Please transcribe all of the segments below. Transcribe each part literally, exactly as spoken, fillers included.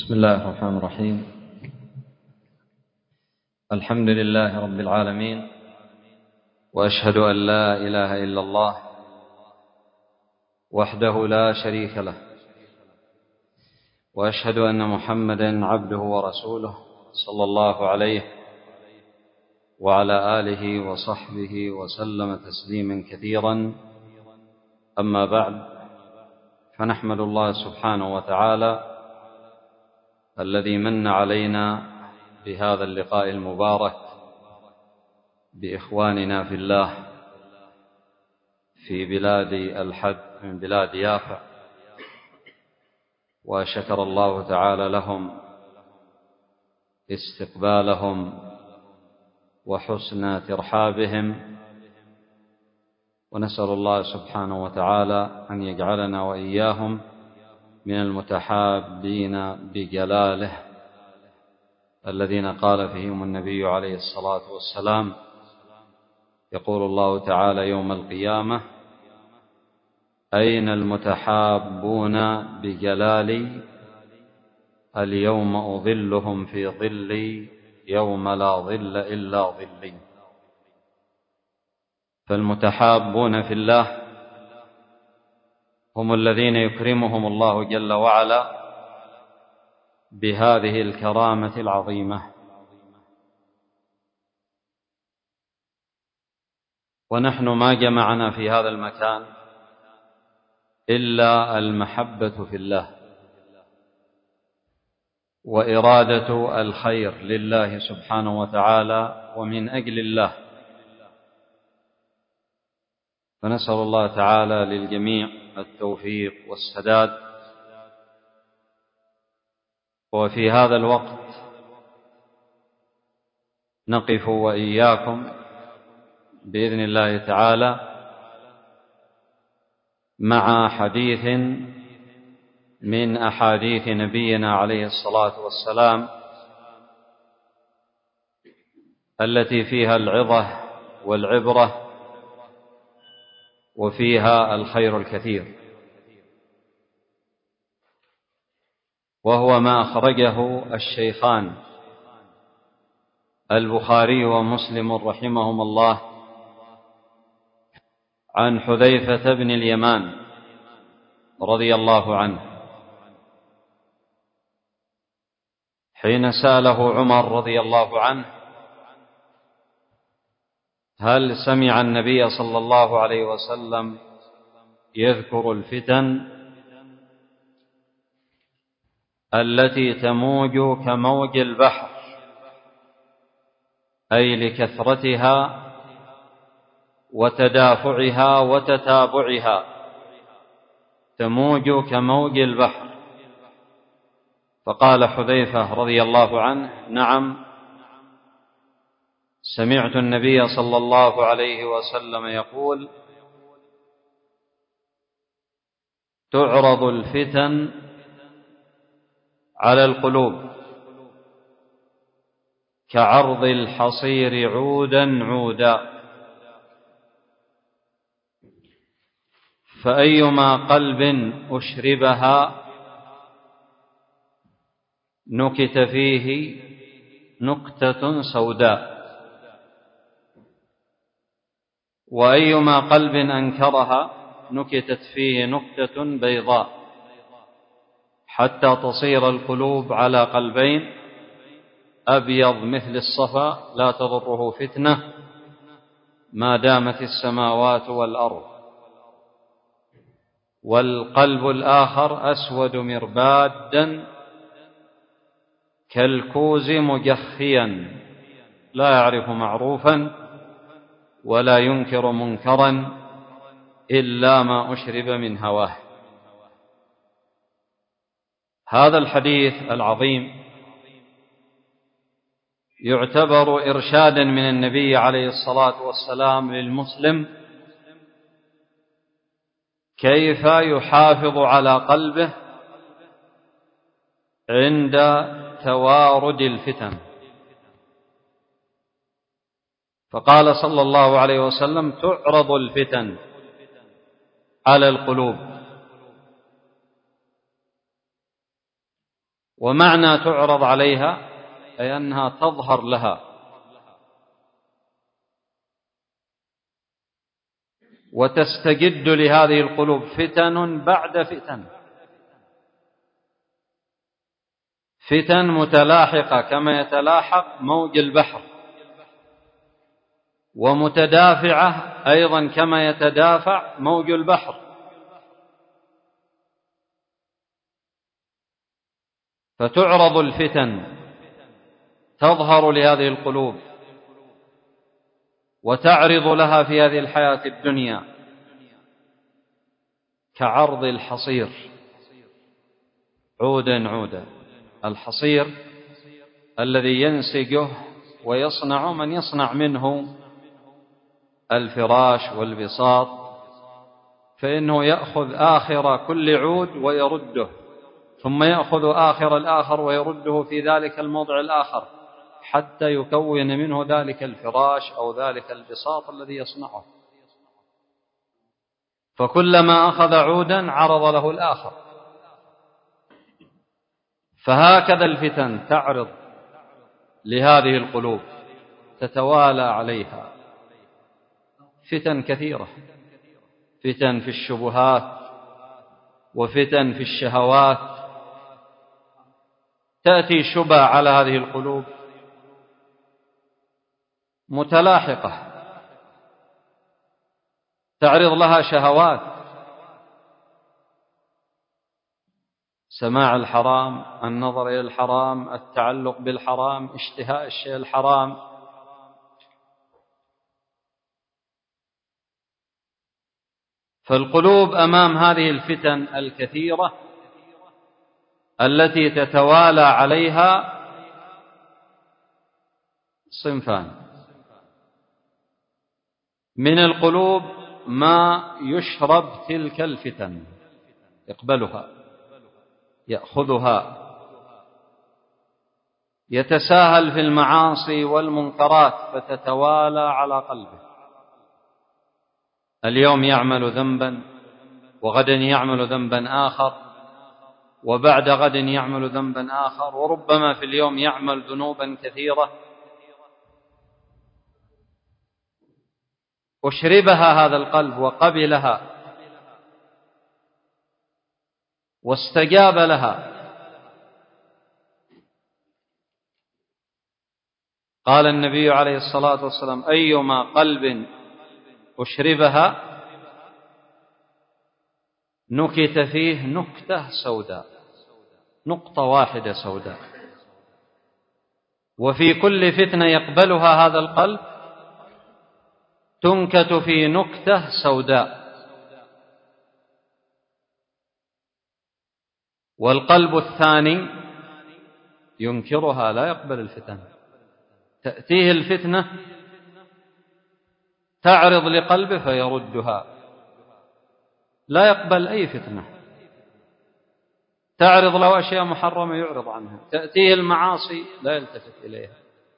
بسم الله الرحمن الرحيم. الحمد لله رب العالمين، وأشهد أن لا إله إلا الله وحده لا شريك له، وأشهد أن محمدًا عبده ورسوله صلى الله عليه وعلى آله وصحبه وسلم تسليمًا كثيرًا. أما بعد، فنحمد الله سبحانه وتعالى الذي من علينا بهذا اللقاء المبارك بإخواننا في الله في بلاد الحج من بلاد يافع، وشكر الله تعالى لهم استقبالهم وحسن ترحابهم، ونسأل الله سبحانه وتعالى أن يجعلنا وإياهم من المتحابين بجلاله الذين قال فيهم النبي عليه الصلاة والسلام: يقول الله تعالى يوم القيامة: أين المتحابون بجلالي؟ اليوم أظلهم في ظلي يوم لا ظل إلا ظلي. فالمتحابون في الله هم الذين يكرمهم الله جل وعلا بهذه الكرامة العظيمة. ونحن ما جمعنا في هذا المكان إلا المحبة في الله وإرادة الخير لله سبحانه وتعالى ومن أجل الله، فنسأل الله تعالى للجميع التوفيق والسداد. وفي هذا الوقت نقف وإياكم بإذن الله تعالى مع حديث من أحاديث نبينا عليه الصلاة والسلام التي فيها العظة والعبرة وفيها الخير الكثير، وهو ما أخرجه الشيخان البخاري ومسلم رحمهما الله عن حذيفة بن اليمان رضي الله عنه حين سأله عمر رضي الله عنه: هل سمع النبي صلى الله عليه وسلم يذكر الفتن التي تموج كموج البحر، أي لكثرتها وتدافعها وتتابعها، تموج كموج البحر؟ فقال حذيفة رضي الله عنه: نعم، سمعت النبي صلى الله عليه وسلم يقول: تعرض الفتن على القلوب كعرض الحصير عودا عودا، فأيما قلب أشربها نكت فيه نكتة سوداء، وأيما قلب أنكرها نكتت فيه نكتة بيضاء، حتى تصير القلوب على قلبين: أبيض مثل الصفا لا تضره فتنة ما دامت السماوات والأرض، والقلب الآخر أسود مربادا كالكوز مجخيا لا يعرف معروفا ولا ينكر منكرا إلا ما أشرب من هواه. هذا الحديث العظيم يعتبر إرشادا من النبي عليه الصلاة والسلام للمسلم كيف يحافظ على قلبه عند توارد الفتن. فقال صلى الله عليه وسلم: تعرض الفتن على القلوب، ومعنى تعرض عليها أي أنها تظهر لها، وتستجد لهذه القلوب فتن بعد فتن، فتن متلاحقة كما يتلاحق موج البحر، ومتدافعة أيضا كما يتدافع موج البحر. فتعرض الفتن تظهر لهذه القلوب وتعرض لها في هذه الحياة الدنيا كعرض الحصير عودا عودا. الحصير الذي ينسجه ويصنع من يصنع منه الفراش والبساط، فإنه يأخذ آخر كل عود ويرده، ثم يأخذ آخر الآخر ويرده في ذلك الموضع الآخر، حتى يكون منه ذلك الفراش أو ذلك البساط الذي يصنعه. فكلما أخذ عودا عرض له الآخر. فهكذا الفتن تعرض لهذه القلوب، تتوالى عليها فتن كثيرة، فتن في الشبهات وفتن في الشهوات. تأتي شبه على هذه القلوب متلاحقة، تعرض لها شهوات، سماع الحرام، النظر إلى الحرام، التعلق بالحرام، اشتهاء الشيء الحرام. فالقلوب أمام هذه الفتن الكثيرة التي تتوالى عليها صنفان: من القلوب ما يشرب تلك الفتن، يقبلها يأخذها، يتساهل في المعاصي والمنكرات فتتوالى على قلبه. اليوم يعمل ذنبا، وغدا يعمل ذنبا آخر، وبعد غد يعمل ذنبا آخر، وربما في اليوم يعمل ذنوبا كثيرة. أشربها هذا القلب وقبلها واستجاب لها. قال النبي عليه الصلاة والسلام: أيما قلب أشربها نكت فيه نكتة سوداء، نقطة واحدة سوداء. وفي كل فتنة يقبلها هذا القلب تنكت في نكتة سوداء. والقلب الثاني ينكرها، لا يقبل الفتن. تأتيه الفتنة تعرض لقلبه فيردها، لا يقبل أي فتنة. تعرض له أشياء محرمة يعرض عنها، تأتيه المعاصي لا يلتفت إليها،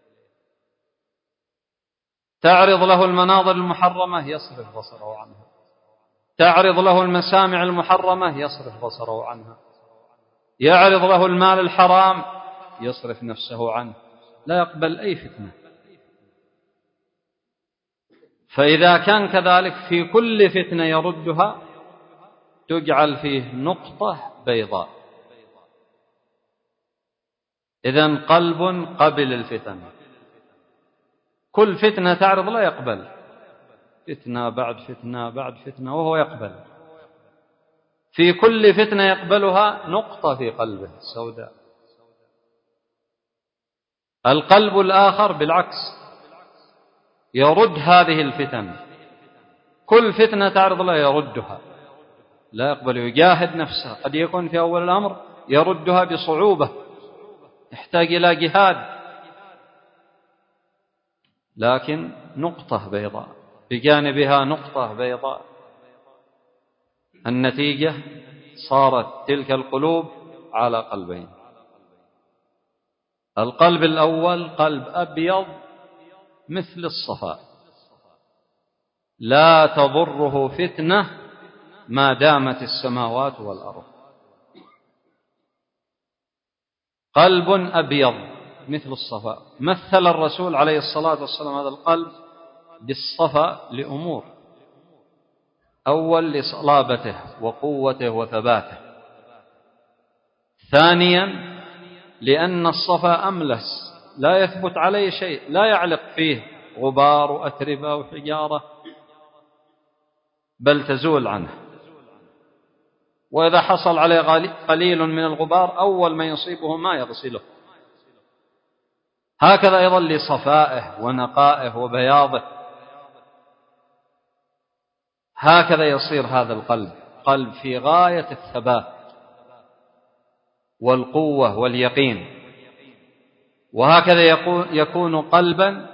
تعرض له المناظر المحرمة يصرف بصره عنها، تعرض له المسامع المحرمة يصرف بصره عنها، يعرض له المال الحرام يصرف نفسه عنه، لا يقبل أي فتنة. فإذا كان كذلك في كل فتنة يردها تجعل فيه نقطة بيضاء. إذن قلب قبل الفتن، كل فتنة تعرض لا يقبل، فتنة بعد فتنة بعد فتنة وهو يقبل. في كل فتنة يقبلها نقطة في قلبه سوداء. القلب الآخر بالعكس يرد هذه الفتن، كل فتنة تعرض لا يردها، لا يقبل، يجاهد نفسه. قد يكون في أول الأمر يردها بصعوبة، يحتاج إلى جهاد، لكن نقطة بيضاء بجانبها نقطة بيضاء. النتيجة صارت تلك القلوب على قلبين. القلب الأول قلب أبيض مثل الصفاء، لا تضره فتنة ما دامت السماوات والأرض. قلب أبيض مثل الصفا. مثل الرسول عليه الصلاة والسلام هذا القلب بالصفا لأمور: أول لصلابته وقوته وثباته، ثانيا لأن الصفا أملس لا يثبت عليه شيء، لا يعلق فيه غبار وأتربة وحجارة، بل تزول عنه، وإذا حصل عليه قليل من الغبار أول ما يصيبه ما يغسله. هكذا أيضا لصفائه ونقائه وبياضه، هكذا يصير هذا القلب، قلب في غاية الثبات والقوة واليقين. وهكذا يكون قلبا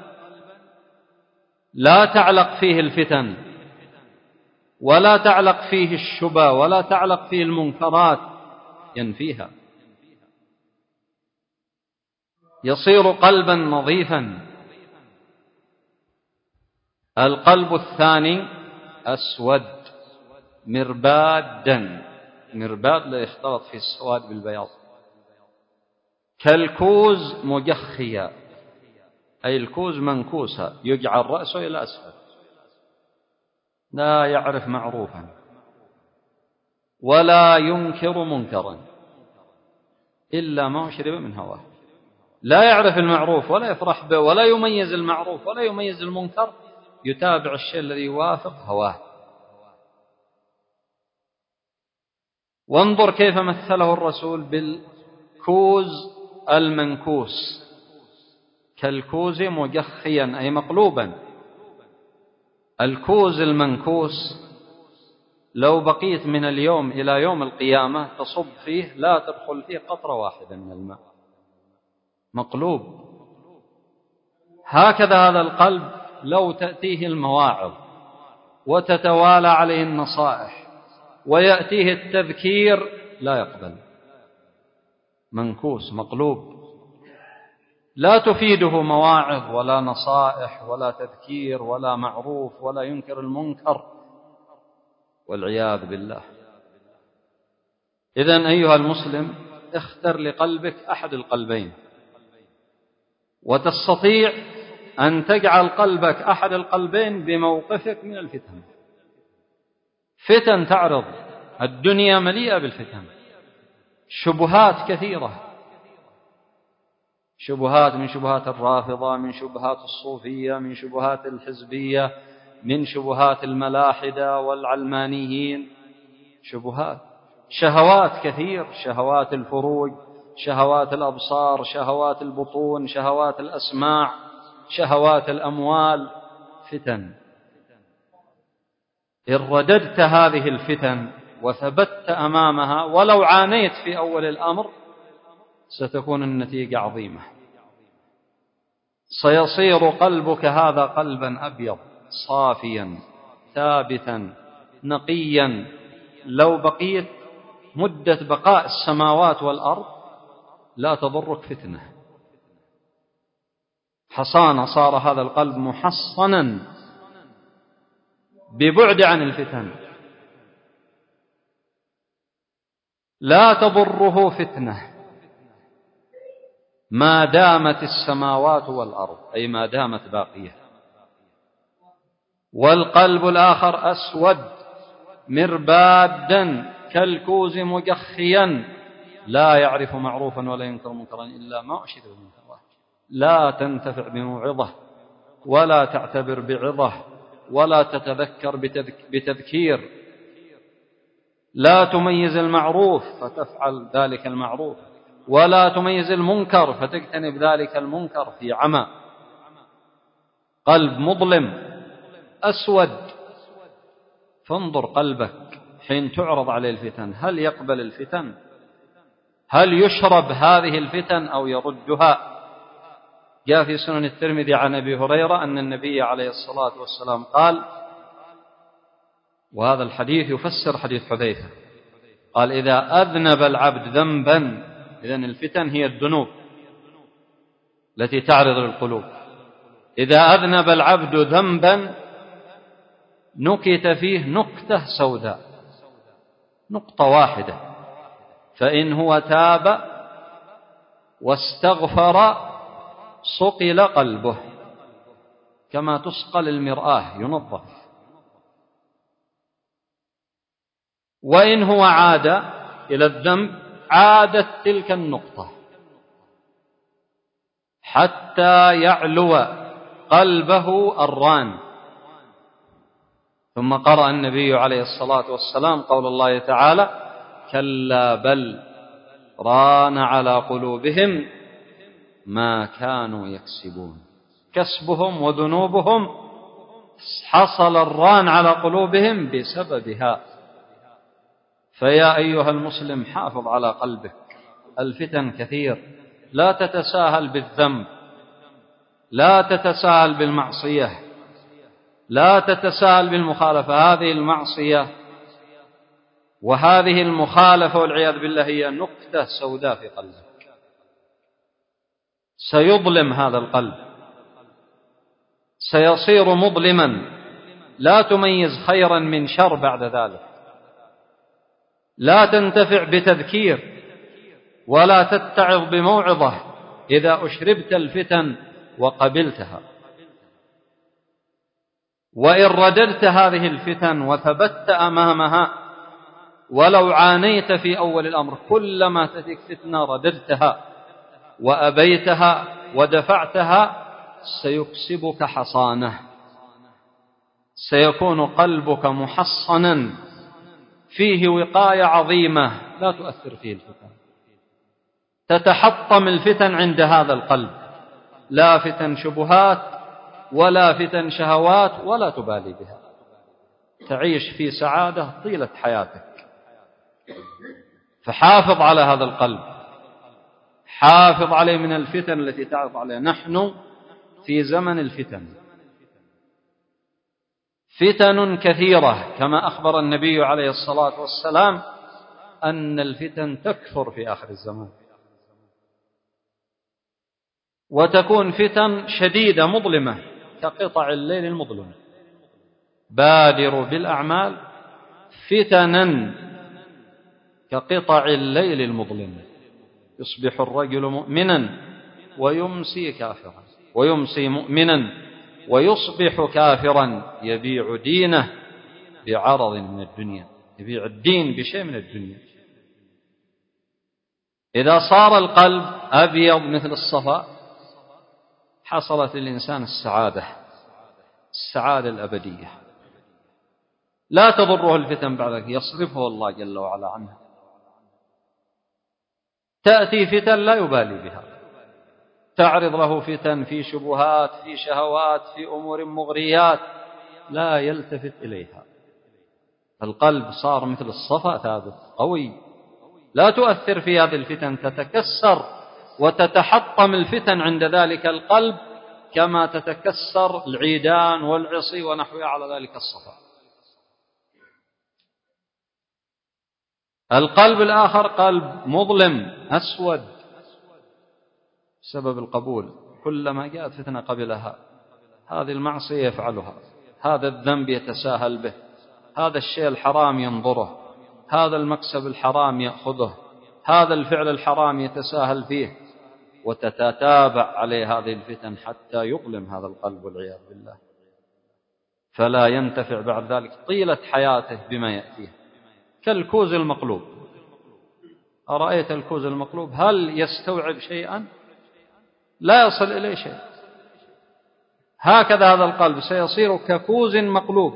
لا تعلق فيه الفتن ولا تعلق فيه الشبه ولا تعلق فيه المنكرات، ينفيها، يصير قلبا نظيفا. القلب الثاني أسود مربادا، مرباد لا يختلط فيه السواد بالبياض، كالكوز مجخيا، أي الكوز منكوسا يجعل رأسه إلى أسفل، لا يعرف معروفا ولا ينكر منكرا إلا ما شرب من هواه، لا يعرف المعروف ولا يفرح به ولا يميز المعروف ولا يميز المنكر، يتابع الشيء الذي يوافق هواه. وانظر كيف مثله الرسول بالكوز المنكوس: كالكوز مجخيا، أي مقلوبا. الكوز المنكوس لو بقيت من اليوم إلى يوم القيامة تصب فيه لا تدخل فيه قطرة واحدة من الماء، مقلوب. هكذا هذا القلب لو تأتيه المواعظ وتتوالى عليه النصائح ويأتيه التذكير لا يقبل، منكوس مقلوب، لا تفيده مواعظ ولا نصائح ولا تذكير ولا معروف ولا ينكر المنكر، والعياذ بالله. إذن أيها المسلم، اختر لقلبك أحد القلبين، وتستطيع أن تجعل قلبك أحد القلبين بموقفك من الفتن. فتن تعرض، الدنيا مليئة بالفتن، شبهات كثيرة، شبهات من شبهات الرافضة، من شبهات الصوفية، من شبهات الحزبية، من شبهات الملاحدة والعلمانيين، شبهات، شهوات كثير، شهوات الفروج، شهوات الأبصار، شهوات البطون، شهوات الأسماع، شهوات الأموال، فتن. إن رددت هذه الفتن وثبت أمامها ولو عانيت في أول الأمر ستكون النتيجة عظيمة، سيصير قلبك هذا قلبا أبيض صافيا ثابتا نقيا، لو بقيت مدة بقاء السماوات والأرض لا تضرك فتنة. حصان صار هذا القلب محصنا ببعد عن الفتن، لا تضره فتنة ما دامت السماوات والأرض، أي ما دامت باقية. والقلب الآخر أسود مربادا كالكوز مجخيا، لا يعرف معروفا ولا ينكر منكرا إلا ما أشهد من هواه، لا تنتفع بموعظة ولا تعتبر بعظة ولا تتذكر بتذكير، لا تميز المعروف فتفعل ذلك المعروف ولا تميز المنكر فتجتنب ذلك المنكر في عمى. قلب مظلم أسود. فانظر قلبك حين تعرض عليه الفتن، هل يقبل الفتن؟ هل يشرب هذه الفتن أو يردها؟ جاء في سنن الترمذي عن أبي هريرة أن النبي عليه الصلاة والسلام قال، وهذا الحديث يفسر حديث حذيفة، قال: إذا أذنب العبد ذنبا، إذن الفتن هي الذنوب التي تعرض للقلوب، إذا أذنب العبد ذنبا نكت فيه نكتة سوداء، نقطة واحدة، فإن هو تاب واستغفر صقل قلبه، كما تصقل المرآة، ينظف. وإن هو عاد إلى الذنب عادت تلك النقطة حتى يعلو قلبه الران. ثم قرأ النبي عليه الصلاة والسلام قول الله تعالى: كلا بل ران على قلوبهم ما كانوا يكسبون. كسبهم وذنوبهم حصل الران على قلوبهم بسببها. فيا أيها المسلم حافظ على قلبك، الفتن كثير، لا تتساهل بالذنب، لا تتساهل بالمعصية، لا تتساهل بالمخالفة. هذه المعصية وهذه المخالفة والعياذ بالله هي نكتة سوداء في قلبك، سيظلم هذا القلب، سيصير مظلما، لا تميز خيرا من شر بعد ذلك، لا تنتفع بتذكير ولا تتعظ بموعظة إذا أشربت الفتن وقبلتها. وإن رددت هذه الفتن وثبت أمامها ولو عانيت في أول الأمر، كلما تأتيك فتنة رددتها وأبيتها ودفعتها سيكسبك حصانة، سيكون قلبك محصنا فيه وقاية عظيمة لا تؤثر فيه الفتن، تتحطم الفتن عند هذا القلب، لا فتن شبهات ولا فتن شهوات ولا تبالي بها، تعيش في سعادة طيلة حياتك. فحافظ على هذا القلب، حافظ عليه من الفتن التي تعرض عليه. نحن في زمن الفتن، فتن كثيرة، كما أخبر النبي عليه الصلاة والسلام أن الفتن تكثر في آخر الزمان، وتكون فتن شديدة مظلمة كقطع الليل المظلم. بادروا بالأعمال فتنا كقطع الليل المظلم، يصبح الرجل مؤمنا ويمسي كافرا، ويمسي مؤمنا ويصبح كافرا، يبيع دينه بعرض من الدنيا، يبيع الدين بشيء من الدنيا. إذا صار القلب أبيض مثل الصفا حصلت للإنسان السعادة، السعادة الأبدية، لا تضره الفتن بعدك، يصرفه الله جل وعلا عنها. تأتي فتن لا يبالي بها، تعرض له فتن في شبهات، في شهوات، في أمور مغريات، لا يلتفت إليها. القلب صار مثل الصفا ثابت قوي، لا تؤثر في هذه الفتن، تتكسر وتتحطم الفتن عند ذلك القلب كما تتكسر العيدان والعصي ونحوها على ذلك الصفا. القلب الآخر قلب مظلم أسود بسبب القبول، كلما جاءت فتنة قبلها. هذه المعصية يفعلها، هذا الذنب يتساهل به، هذا الشيء الحرام ينظره، هذا المكسب الحرام يأخذه، هذا الفعل الحرام يتساهل فيه، وتتتابع عليه هذه الفتن حتى يظلم هذا القلب والعياذ بالله، فلا ينتفع بعد ذلك طيلة حياته بما يأتيه. كالكوز المقلوب، أرأيت الكوز المقلوب هل يستوعب شيئا؟ لا يصل إليه شيء. هكذا هذا القلب سيصير ككوز مقلوب.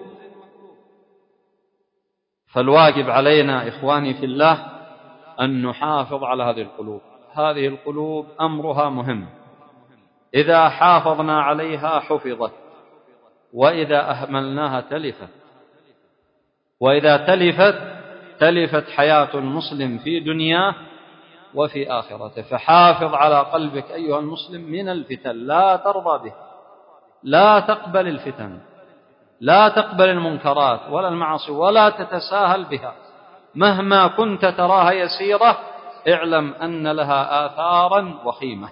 فالواجب علينا إخواني في الله أن نحافظ على هذه القلوب. هذه القلوب أمرها مهم، إذا حافظنا عليها حفظت، وإذا أهملناها تلفت، وإذا تلفت تلفت حياة المسلم في دنياه وفي آخرته. فحافظ على قلبك أيها المسلم من الفتن، لا ترضى به، لا تقبل الفتن، لا تقبل المنكرات ولا المعاصي، ولا تتساهل بها مهما كنت تراها يسيرة. اعلم أن لها آثارا وخيمة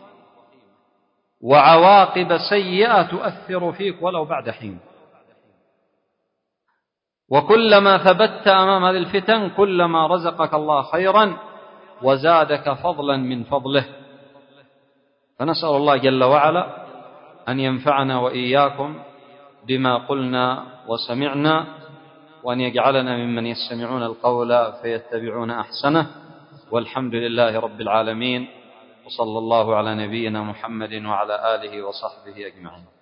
وعواقب سيئة تؤثر فيك ولو بعد حين. وكلما ثبت أمام هذه الفتن كلما رزقك الله خيرا وزادك فضلا من فضله. فنسأل الله جل وعلا أن ينفعنا وإياكم بما قلنا وسمعنا، وأن يجعلنا ممن يستمعون القول فيتبعون أحسنه، والحمد لله رب العالمين، وصلى الله على نبينا محمد وعلى آله وصحبه أجمعين.